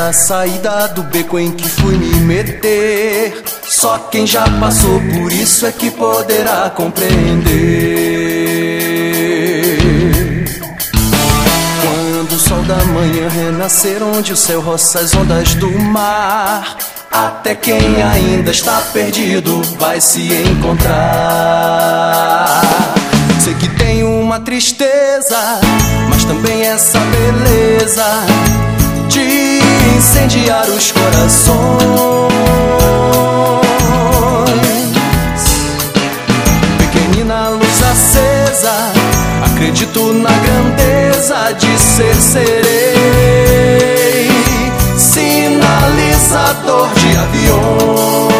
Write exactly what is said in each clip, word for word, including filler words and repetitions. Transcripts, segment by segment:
a saída do beco em que fui me meter. Só quem já passou por isso é que poderá compreender. Quando o sol da manhã renascer, onde o céu roça as ondas do mar, até quem ainda está perdido vai se encontrar. Sei que tem uma tristeza, mas também essa beleza de incendiar os corações. Pequenina luz acesa, acredito na grandeza de ser serei, sinalizador de aviões.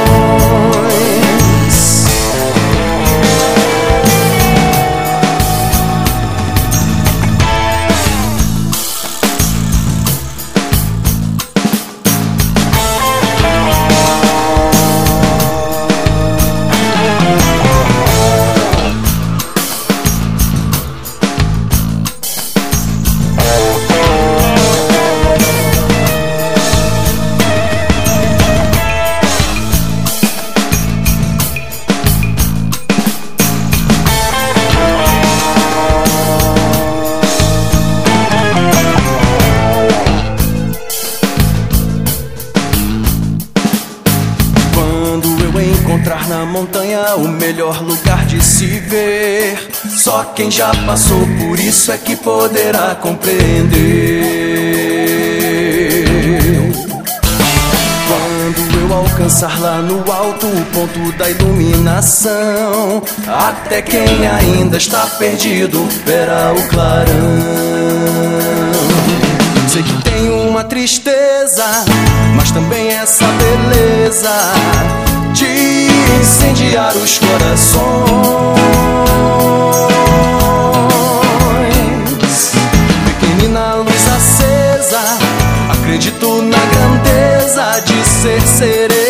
Encontrar na montanha o melhor lugar de se ver, só quem já passou por isso é que poderá compreender. Quando eu alcançar lá no alto o ponto da iluminação, até quem ainda está perdido verá o clarão. Sei que tem uma tristeza, mas também essa beleza de incendiar os corações. Pequenina luz acesa, acredito na grandeza de ser sereno,